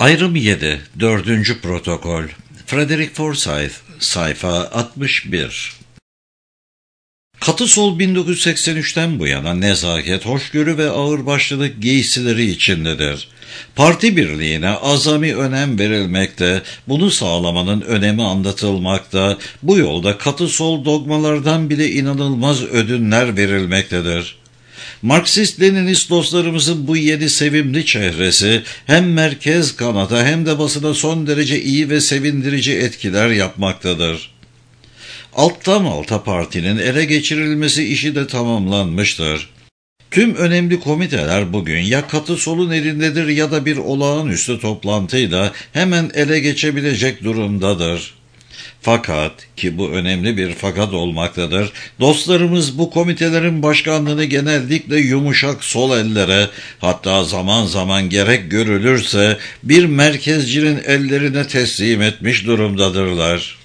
Ayrım 7, 4. Protokol. Frederick Forsyth, sayfa 61. Katı sol 1983'ten bu yana nezaket, hoşgörü ve ağırbaşlılık giysileri içindedir. Parti birliğine azami önem verilmekte, bunu sağlamanın önemi anlatılmakta, bu yolda katı sol dogmalardan bile inanılmaz ödünler verilmektedir. Marksist-Leninist dostlarımızın bu yeni sevimli çehresi hem merkez kanata hem de basına son derece iyi ve sevindirici etkiler yapmaktadır. Alttan alta partinin ele geçirilmesi işi de tamamlanmıştır. Tüm önemli komiteler bugün ya katı solun elindedir ya da bir olağanüstü toplantıyla hemen ele geçebilecek durumdadır. Fakat, ki bu önemli bir fakat olmaktadır, dostlarımız bu komitelerin başkanlığını genellikle yumuşak sol ellere, hatta zaman zaman gerek görülürse bir merkezcinin ellerine teslim etmiş durumdadırlar.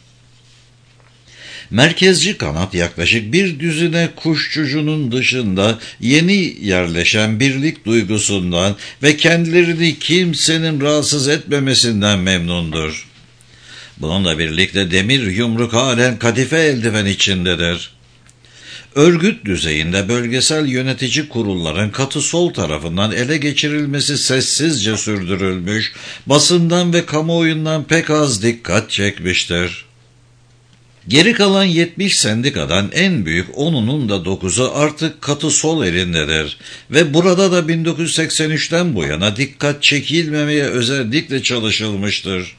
Merkezci kanat yaklaşık bir düzine kuşçucunun dışında yeni yerleşen birlik duygusundan ve kendilerini kimsenin rahatsız etmemesinden memnundur. Bununla birlikte demir yumruk halen kadife eldiven içindedir. Örgüt düzeyinde bölgesel yönetici kurulların katı sol tarafından ele geçirilmesi sessizce sürdürülmüş, basından ve kamuoyundan pek az dikkat çekmiştir. Geri kalan 70 sendikadan en büyük 10'unun da 9'u artık katı sol elindedir ve burada da 1983'ten bu yana dikkat çekilmemeye özellikle çalışılmıştır.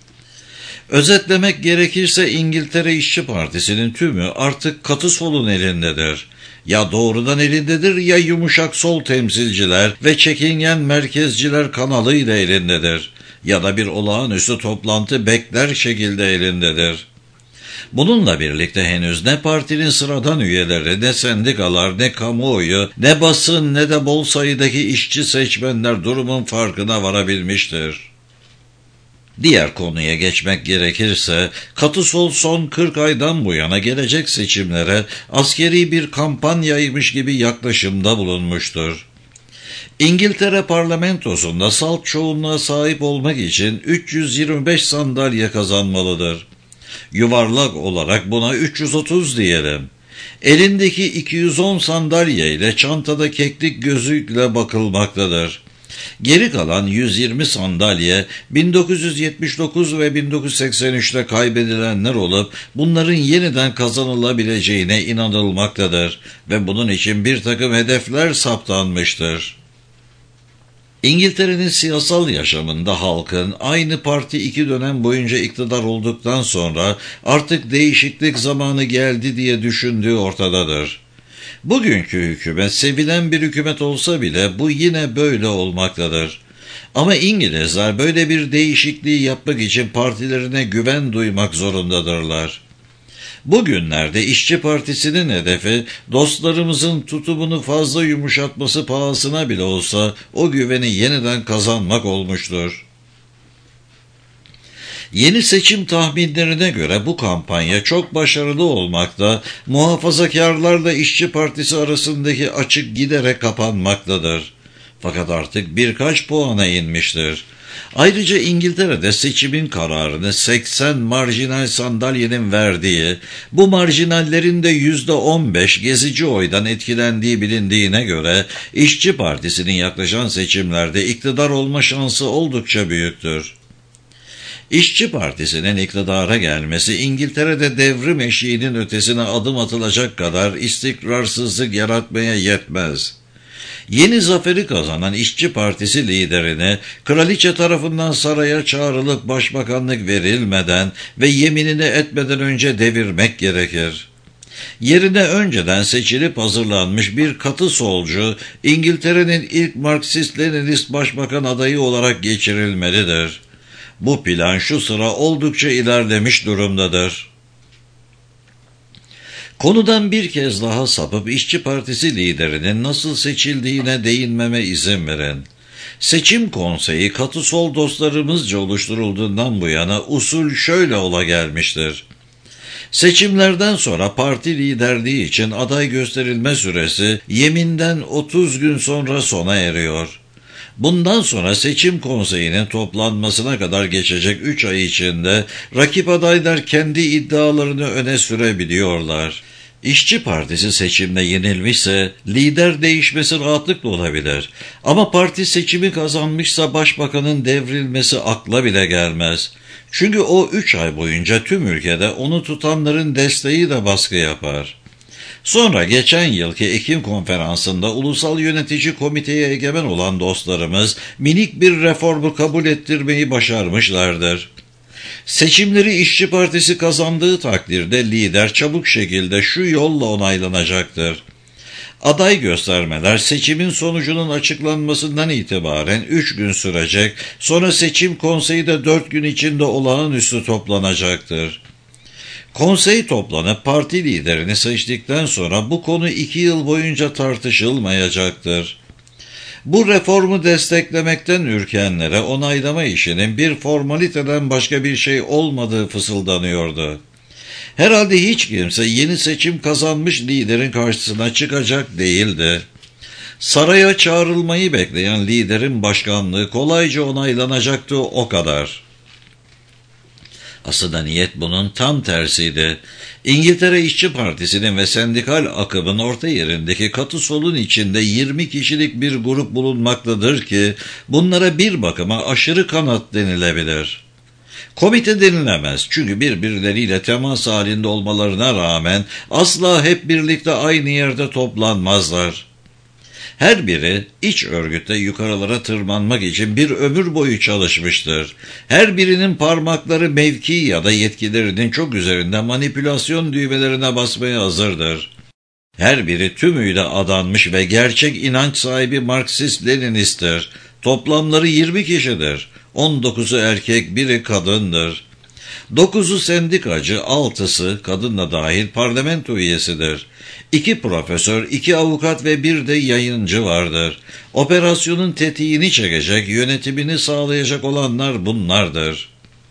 Özetlemek gerekirse İngiltere İşçi Partisi'nin tümü artık katı solun elindedir. Ya doğrudan elindedir ya yumuşak sol temsilciler ve çekingen merkezciler kanalıyla elindedir. Ya da bir olağanüstü toplantı bekler şekilde elindedir. Bununla birlikte henüz ne partinin sıradan üyeleri, ne sendikalar, ne kamuoyu, ne basın, ne de bol sayıdaki işçi seçmenler durumun farkına varabilmiştir. Diğer konuya geçmek gerekirse, katı sol son 40 aydan bu yana gelecek seçimlere askeri bir kampanyaymış gibi yaklaşımda bulunmuştur. İngiltere parlamentosunda salt çoğunluğa sahip olmak için 325 sandalye kazanmalıdır. Yuvarlak olarak buna 330 diyelim. Elindeki 210 sandalye ile çantada keklik gözüyle bakılmaktadır. Geri kalan 120 sandalye 1979 ve 1983'te kaybedilenler olup bunların yeniden kazanılabileceğine inanılmaktadır ve bunun için bir takım hedefler saptanmıştır. İngiltere'nin siyasal yaşamında halkın aynı parti 2 dönem boyunca iktidar olduktan sonra artık değişiklik zamanı geldi diye düşündüğü ortadadır. Bugünkü hükümet sevilen bir hükümet olsa bile bu yine böyle olmaktadır. Ama İngilizler böyle bir değişikliği yapmak için partilerine güven duymak zorundadırlar. Bugünlerde İşçi Partisi'nin hedefi dostlarımızın tutumunu fazla yumuşatması pahasına bile olsa o güveni yeniden kazanmak olmuştur. Yeni seçim tahminlerine göre bu kampanya çok başarılı olmakta, muhafazakarlarla İşçi Partisi arasındaki açık giderek kapanmaktadır. Fakat artık birkaç puana inmiştir. Ayrıca İngiltere'de seçimin kararını 80 marjinal sandalyenin verdiği, bu marjinallerin de %15 gezici oydan etkilendiği bilindiğine göre İşçi Partisi'nin yaklaşan seçimlerde iktidar olma şansı oldukça büyüktür. İşçi Partisi'nin iktidara gelmesi İngiltere'de devrim eşiğinin ötesine adım atılacak kadar istikrarsızlık yaratmaya yetmez. Yeni zaferi kazanan İşçi Partisi liderini kraliçe tarafından saraya çağrılıp başbakanlık verilmeden ve yeminini etmeden önce devirmek gerekir. Yerine önceden seçilip hazırlanmış bir katı solcu İngiltere'nin ilk Marksist-Leninist başbakan adayı olarak geçirilmelidir. Bu plan şu sıra oldukça ilerlemiş durumdadır. Konudan bir kez daha sapıp İşçi Partisi liderinin nasıl seçildiğine değinmeme izin verin. Seçim konseyi katı sol dostlarımızca oluşturulduğundan bu yana usul şöyle ola gelmiştir. Seçimlerden sonra parti liderliği için aday gösterilme süresi yeminden 30 gün sonra sona eriyor. Bundan sonra seçim konseyinin toplanmasına kadar geçecek 3 ay içinde rakip adaylar kendi iddialarını öne sürebiliyorlar. İşçi Partisi seçimde yenilmişse lider değişmesi rahatlıkla olabilir. Ama parti seçimi kazanmışsa başbakanın devrilmesi akla bile gelmez. Çünkü o 3 ay boyunca tüm ülkede onu tutanların desteği de baskı yapar. Sonra geçen yılki Ekim konferansında Ulusal Yönetici Komiteye egemen olan dostlarımız minik bir reformu kabul ettirmeyi başarmışlardır. Seçimleri İşçi Partisi kazandığı takdirde lider çabuk şekilde şu yolla onaylanacaktır. Aday göstermeler seçimin sonucunun açıklanmasından itibaren 3 gün sürecek, sonra seçim konseyi de 4 gün içinde olağanüstü toplanacaktır. Konsey toplanıp parti liderini seçtikten sonra bu konu 2 yıl boyunca tartışılmayacaktır. Bu reformu desteklemekten ürkenlere onaylama işinin bir formaliteden başka bir şey olmadığı fısıldanıyordu. Herhalde hiç kimse yeni seçim kazanmış liderin karşısına çıkacak değildi. Saraya çağrılmayı bekleyen liderin başkanlığı kolayca onaylanacaktı, o kadar. Aslında niyet bunun tam tersiydi. İngiltere İşçi Partisi'nin ve sendikal akımın orta yerindeki katı solun içinde 20 kişilik bir grup bulunmaktadır ki bunlara bir bakıma aşırı kanat denilebilir. Komite denilemez çünkü birbirleriyle temas halinde olmalarına rağmen asla hep birlikte aynı yerde toplanmazlar. Her biri iç örgütte yukarılara tırmanmak için bir ömür boyu çalışmıştır. Her birinin parmakları mevki ya da yetkilerinin çok üzerinde manipülasyon düğmelerine basmaya hazırdır. Her biri tümüyle adanmış ve gerçek inanç sahibi Marksist-Leninisttir. Toplamları 20 kişidir. 19'u erkek, biri kadındır. 9'u sendikacı, 6'sı kadınla dahil parlamento üyesidir. 2 profesör, 2 avukat ve 1 de yayıncı vardır. Operasyonun tetiğini çekecek, yönetimini sağlayacak olanlar bunlardır.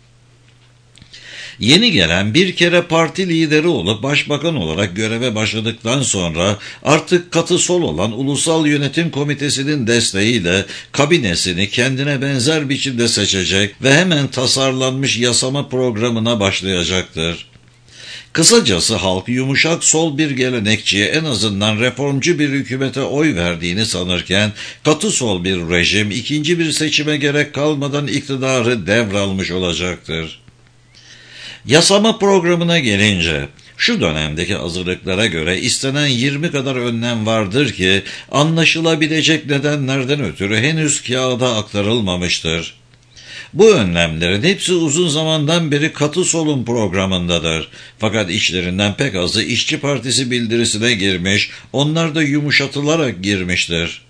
Yeni gelen bir kere parti lideri olup başbakan olarak göreve başladıktan sonra artık katı sol olan Ulusal Yönetim Komitesi'nin desteğiyle kabinesini kendine benzer biçimde seçecek ve hemen tasarlanmış yasama programına başlayacaktır. Kısacası halk yumuşak sol bir gelenekçiye, en azından reformcu bir hükümete oy verdiğini sanırken katı sol bir rejim ikinci bir seçime gerek kalmadan iktidarı devralmış olacaktır. Yasama programına gelince, şu dönemdeki hazırlıklara göre istenen 20 kadar önlem vardır ki anlaşılabilecek nedenlerden ötürü henüz kağıda aktarılmamıştır. Bu önlemlerin hepsi uzun zamandan beri katı solun programındadır. Fakat içlerinden pek azı İşçi Partisi bildirisine girmiş, onlar da yumuşatılarak girmiştir.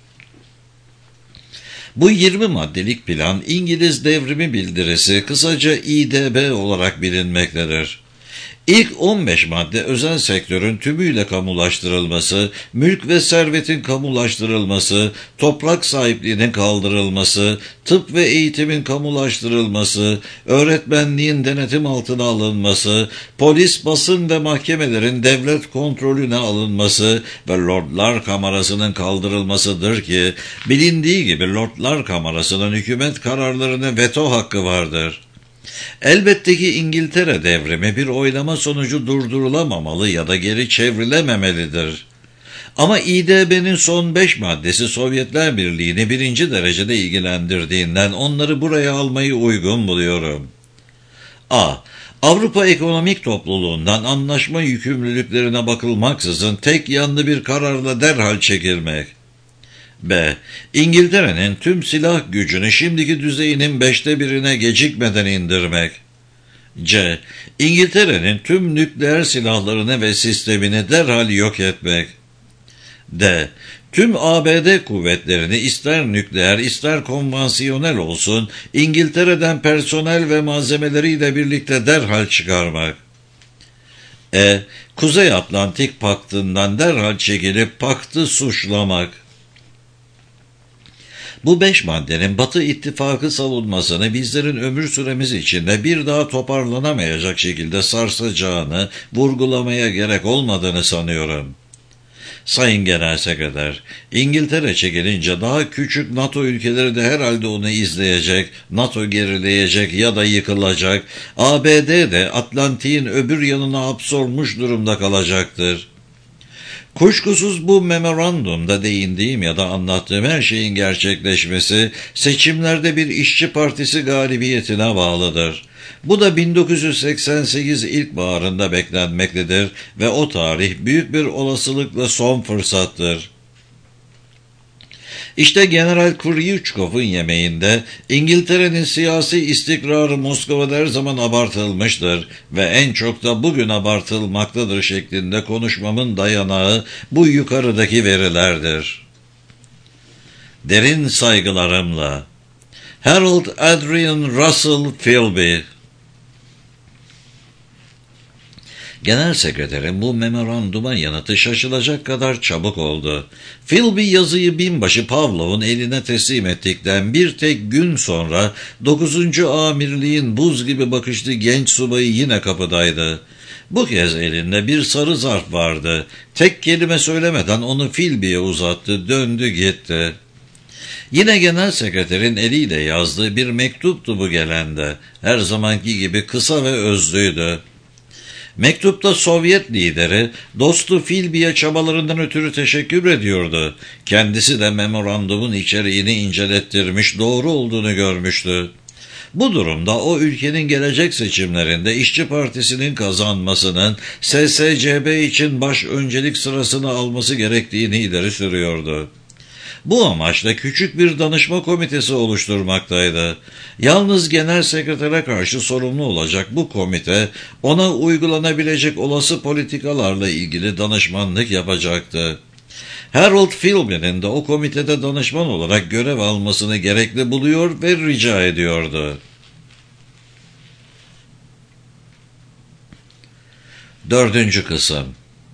Bu 20 maddelik plan İngiliz Devrimi Bildirisi, kısaca İDB olarak bilinmektedir. İlk 15 madde özel sektörün tümüyle kamulaştırılması, mülk ve servetin kamulaştırılması, toprak sahipliğinin kaldırılması, tıp ve eğitimin kamulaştırılması, öğretmenliğin denetim altına alınması, polis, basın ve mahkemelerin devlet kontrolüne alınması ve Lordlar Kamerası'nın kaldırılmasıdır ki, bilindiği gibi Lordlar Kamerası'nın hükümet kararlarına veto hakkı vardır. Elbette ki İngiltere devrimi bir oylama sonucu durdurulamamalı ya da geri çevrilememelidir. Ama İDB'nin son 5 maddesi Sovyetler Birliği'ni birinci derecede ilgilendirdiğinden onları buraya almayı uygun buluyorum. A. Avrupa Ekonomik Topluluğundan anlaşma yükümlülüklerine bakılmaksızın tek yanlı bir kararla derhal çekilmek. B. İngiltere'nin tüm silah gücünü şimdiki düzeyinin 1/5'ine gecikmeden indirmek. C. İngiltere'nin tüm nükleer silahlarını ve sistemini derhal yok etmek. D. Tüm ABD kuvvetlerini ister nükleer ister konvansiyonel olsun İngiltere'den personel ve malzemeleriyle birlikte derhal çıkarmak. E. Kuzey Atlantik Paktı'ndan derhal çekilip paktı suçlamak. Bu 5 maddenin Batı İttifakı savunmasını bizlerin ömür süremiz içinde bir daha toparlanamayacak şekilde sarsacağını vurgulamaya gerek olmadığını sanıyorum. Sayın Genel Sekreter, İngiltere çekilince daha küçük NATO ülkeleri de herhalde onu izleyecek, NATO gerileyecek ya da yıkılacak, ABD de Atlantik'in öbür yanına hapsolmuş durumda kalacaktır. Kuşkusuz bu memorandumda değindiğim ya da anlattığım her şeyin gerçekleşmesi seçimlerde bir işçi partisi galibiyetine bağlıdır. Bu da 1988 ilkbaharında beklenmektedir ve o tarih büyük bir olasılıkla son fırsattır. İşte General Kryuchkov'un yemeğinde İngiltere'nin siyasi istikrarı Moskova'da her zaman abartılmıştır ve en çok da bugün abartılmaktadır şeklinde konuşmamın dayanağı bu yukarıdaki verilerdir. Derin saygılarımla Harold Adrian Russell Philby. Genel Sekreterin bu memoranduma yanıtı şaşılacak kadar çabuk oldu. Philby yazıyı binbaşı Pavlov'un eline teslim ettikten bir tek gün sonra 9. Amirliğin buz gibi bakışlı genç subayı yine kapıdaydı. Bu kez elinde bir sarı zarf vardı. Tek kelime söylemeden onu Philby'ye uzattı, döndü gitti. Yine Genel Sekreterin eliyle yazdığı bir mektuptu bu gelende. Her zamanki gibi kısa ve özlüydü. Mektupta Sovyet lideri dostu Philby'ye çabalarından ötürü teşekkür ediyordu. Kendisi de memorandumun içeriğini incelettirmiş, doğru olduğunu görmüştü. Bu durumda o ülkenin gelecek seçimlerinde İşçi Partisi'nin kazanmasının SSCB için baş öncelik sırasını alması gerektiğini ileri sürüyordu. Bu amaçla küçük bir danışma komitesi oluşturmaktaydı. Yalnız genel sekretere karşı sorumlu olacak bu komite, ona uygulanabilecek olası politikalarla ilgili danışmanlık yapacaktı. Harold Philby'nin de o komitede danışman olarak görev almasını gerekli buluyor ve rica ediyordu. 4. Kısım.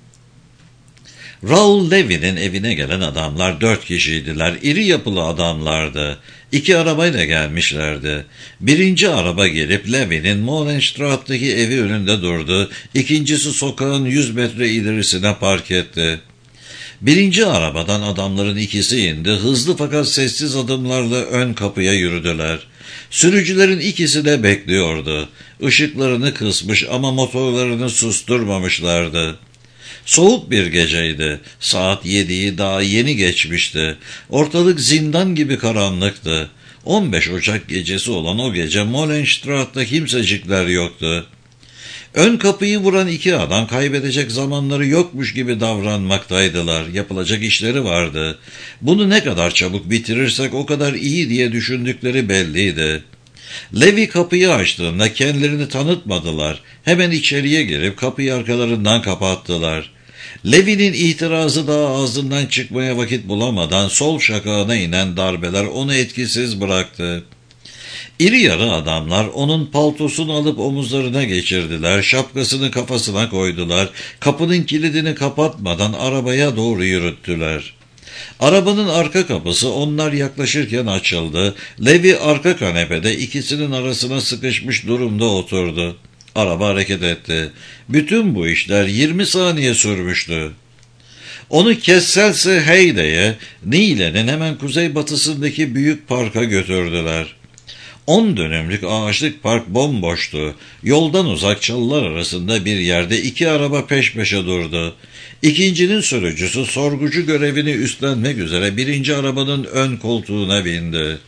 Raoul Levy'nin evine gelen adamlar 4 kişiydiler. İri yapılı adamlardı. 2 arabayla gelmişlerdi. Birinci araba gelip Levy'nin Molenstraat'taki evi önünde durdu. İkincisi sokağın 100 metre ilerisine park etti. Birinci arabadan adamların ikisi indi. Hızlı fakat sessiz adımlarla ön kapıya yürüdüler. Sürücülerin ikisi de bekliyordu. Işıklarını kısmış ama motorlarını susturmamışlardı. Soğuk bir geceydi. Saat 7'yi daha yeni geçmişti. Ortalık zindan gibi karanlıktı. 15 Ocak gecesi olan o gece Molenstraat'ta kimsecikler yoktu. Ön kapıyı vuran 2 adam kaybedecek zamanları yokmuş gibi davranmaktaydılar. Yapılacak işleri vardı. Bunu ne kadar çabuk bitirirsek o kadar iyi diye düşündükleri belliydi. Levy kapıyı açtığında kendilerini tanıtmadılar. Hemen içeriye girip kapıyı arkalarından kapattılar. Levy'nin itirazı daha ağzından çıkmaya vakit bulamadan sol şakağına inen darbeler onu etkisiz bıraktı. İri yarı adamlar onun paltosunu alıp omuzlarına geçirdiler, şapkasını kafasına koydular, kapının kilidini kapatmadan arabaya doğru yürüttüler. Arabanın arka kapısı onlar yaklaşırken açıldı. Levy arka kanepede ikisinin arasına sıkışmış durumda oturdu. Araba hareket etti. Bütün bu işler 20 saniye sürmüştü. Onu Kesselse Heyde'ye, Niğle'nin hemen kuzeybatısındaki büyük parka götürdüler. 10 dönümlük ağaçlık park bomboştu. Yoldan uzak çalılar arasında bir yerde 2 araba peş peşe durdu. İkincinin sürücüsü sorgucu görevini üstlenmek üzere birinci arabanın ön koltuğuna bindi.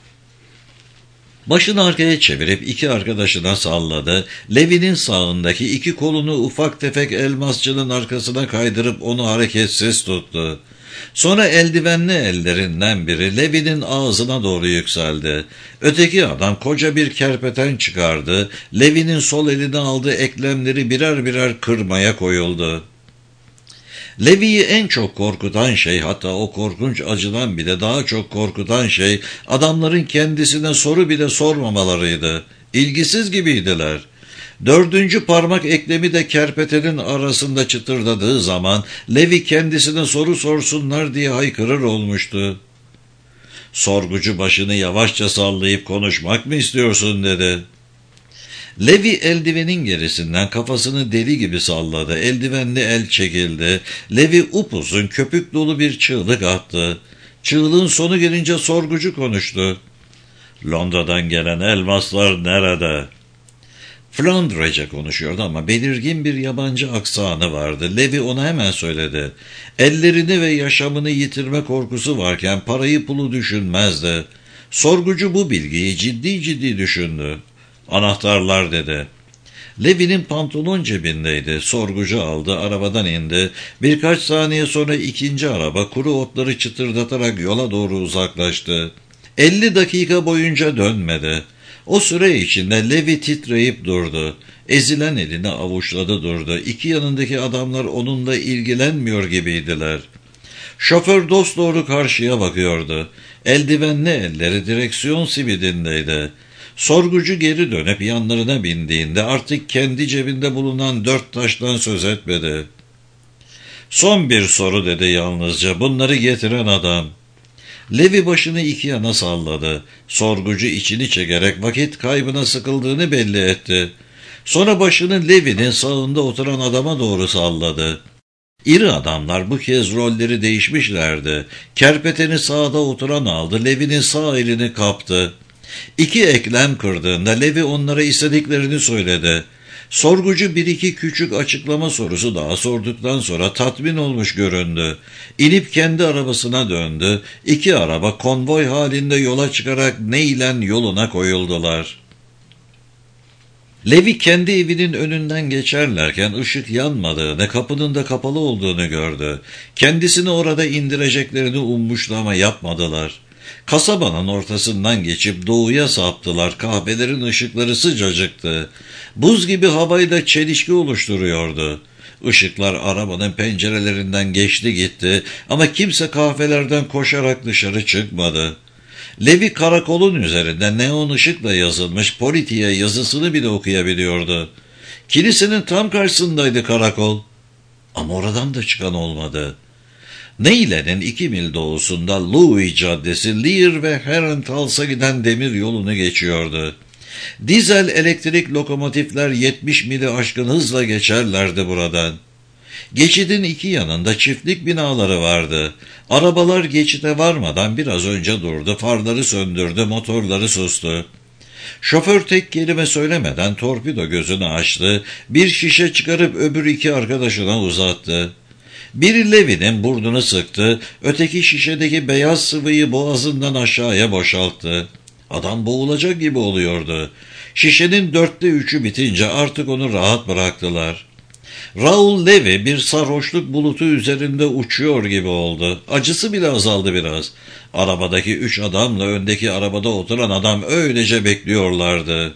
Başını arkaya çevirip 2 arkadaşına salladı. Levy'nin sağındaki 2 kolunu ufak tefek elmasçının arkasına kaydırıp onu hareketsiz tuttu. Sonra eldivenli ellerinden biri Levy'nin ağzına doğru yükseldi. Öteki adam koca bir kerpeten çıkardı. Levy'nin sol eline aldığı eklemleri birer birer kırmaya koyuldu. Levy'yi en çok korkutan şey, hatta o korkunç acıdan bile daha çok korkutan şey, adamların kendisine soru bile sormamalarıydı. İlgisiz gibiydiler. 4. parmak eklemi de kerpetenin arasında çıtırdadığı zaman Levy kendisine soru sorsunlar diye haykırır olmuştu. Sorgucu başını yavaşça sallayıp konuşmak mı istiyorsun dedi. Levi eldivenin gerisinden kafasını deli gibi salladı. Eldivenli el çekildi. Levi upuzun köpük dolu bir çığlık attı. Çığlığın sonu gelince sorgucu konuştu. Londra'dan gelen elmaslar nerede? Flandrece konuşuyordu ama belirgin bir yabancı aksanı vardı. Levi ona hemen söyledi. Ellerini ve yaşamını yitirme korkusu varken parayı pulu düşünmezdi. Sorgucu bu bilgiyi ciddi ciddi düşündü. Anahtarlar dedi. Levi'nin pantolon cebindeydi. Sorgucu aldı, arabadan indi. Birkaç saniye sonra ikinci araba kuru otları çıtırdatarak yola doğru uzaklaştı. 50 dakika boyunca dönmedi. O süre içinde Levi titreyip durdu. Ezilen elini avuçladı durdu. İki yanındaki adamlar onunla ilgilenmiyor gibiydiler. Şoför dosdoğru karşıya bakıyordu. Eldivenli elleri direksiyon simidindeydi. Sorgucu geri dönüp yanlarına bindiğinde artık kendi cebinde bulunan 4 taştan söz etmedi. Son bir soru dedi yalnızca. Bunları getiren adam. Levi başını iki yana salladı. Sorgucu içini çekerek vakit kaybına sıkıldığını belli etti. Sonra başını Levi'nin sağında oturan adama doğru salladı. İri adamlar bu kez rolleri değişmişlerdi. Kerpeteni sağda oturan aldı. Levi'nin sağ elini kaptı. İki eklem kırdığında Levi onlara istediklerini söyledi. Sorgucu bir iki küçük açıklama sorusu daha sorduktan sonra tatmin olmuş göründü. İnip kendi arabasına döndü. İki araba konvoy halinde yola çıkarak Neylen yoluna koyuldular. Levi kendi evinin önünden geçerlerken ışık yanmadığını, kapının da kapalı olduğunu gördü. Kendisini orada indireceklerini ummuştu ama yapmadılar. Kasabanın ortasından geçip doğuya saptılar. Kahvelerin ışıkları sıcacıktı. Buz gibi havayla çelişki oluşturuyordu. Işıklar arabanın pencerelerinden geçti gitti ama kimse kahvelerden koşarak dışarı çıkmadı. Levi karakolun üzerinde neon ışıkla yazılmış Politiye yazısını bile okuyabiliyordu. Kilisenin tam karşısındaydı karakol. Ama oradan da çıkan olmadı. Neylen'in 2 mil doğusunda Louis Caddesi, Lear ve Herenthals'a giden demir yolunu geçiyordu. Dizel elektrik lokomotifler 70 mili aşkın hızla geçerlerdi buradan. Geçidin iki yanında çiftlik binaları vardı. Arabalar geçide varmadan biraz önce durdu, farları söndürdü, motorları sustu. Şoför tek kelime söylemeden torpido gözünü açtı, bir şişe çıkarıp öbür iki arkadaşına uzattı. Biri Levi'nin burnunu sıktı, öteki şişedeki beyaz sıvıyı boğazından aşağıya boşalttı. Adam boğulacak gibi oluyordu. Şişenin 3/4 bitince artık onu rahat bıraktılar. Raul Levi bir sarhoşluk bulutu üzerinde uçuyor gibi oldu. Acısı bile azaldı biraz. Arabadaki 3 adamla öndeki arabada oturan adam öylece bekliyorlardı.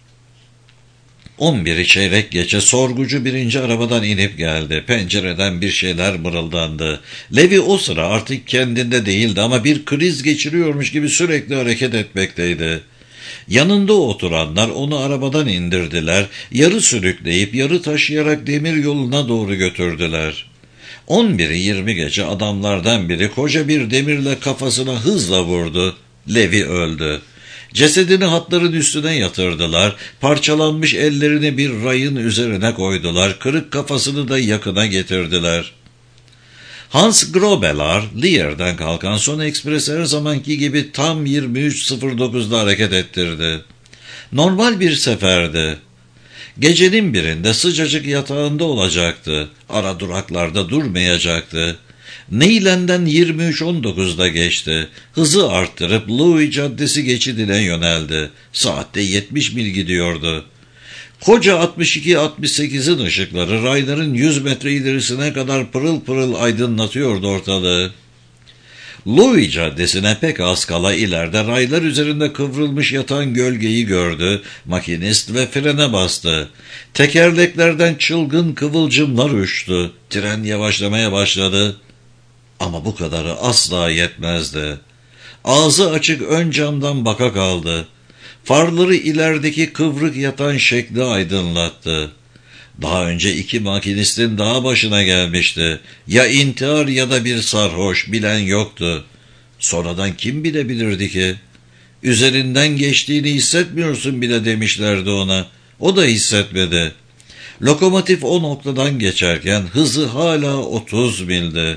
11'i çeyrek geçe sorgucu birinci arabadan inip geldi. Pencereden bir şeyler mırıldandı. Levi o sıra artık kendinde değildi ama bir kriz geçiriyormuş gibi sürekli hareket etmekteydi. Yanında oturanlar onu arabadan indirdiler, yarı sürükleyip yarı taşıyarak demir yoluna doğru götürdüler. 11'i 20 geçe adamlardan biri koca bir demirle kafasına hızla vurdu. Levi öldü. Cesedini hatların üstüne yatırdılar, parçalanmış ellerini bir rayın üzerine koydular, kırık kafasını da yakına getirdiler. Hans Grobelar, Lear'den kalkan son ekspres her zamanki gibi tam 23.09'da hareket ettirdi. Normal bir seferdi. Gecenin birinde sıcacık yatağında olacaktı. Ara duraklarda durmayacaktı. Neylen'den 23.19'da geçti. Hızı arttırıp Louis Caddesi geçidine yöneldi. Saatte 70 mil gidiyordu. Koca 62-68'in ışıkları rayların 100 metre ilerisine kadar pırıl pırıl aydınlatıyordu ortalığı. Louis Caddesi'ne pek az kala ileride raylar üzerinde kıvrılmış yatan gölgeyi gördü. Makinist ve frene bastı. Tekerleklerden çılgın kıvılcımlar uçtu. Tren yavaşlamaya başladı. Ama bu kadarı asla yetmezdi. Ağzı açık ön camdan baka kaldı. Farları ilerideki kıvrık yatan şekli aydınlattı. Daha önce 2 makinistin daha başına gelmişti. Ya intihar ya da bir sarhoş, bilen yoktu. Sonradan kim bilebilirdi ki? Üzerinden geçtiğini hissetmiyorsun bile demişlerdi ona. O da hissetmedi. Lokomotif o noktadan geçerken hızı hala 30 mildi.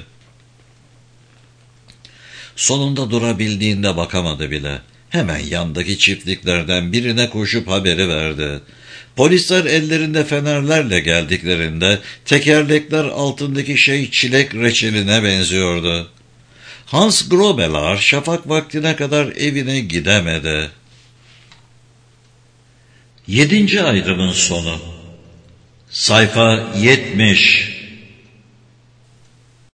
Sonunda durabildiğinde bakamadı bile. Hemen yandaki çiftliklerden birine koşup haberi verdi. Polisler ellerinde fenerlerle geldiklerinde tekerlekler altındaki şey çilek reçeline benziyordu. Hans Grobelar şafak vaktine kadar evine gidemedi. 7. ayrımın sonu. Sayfa 70.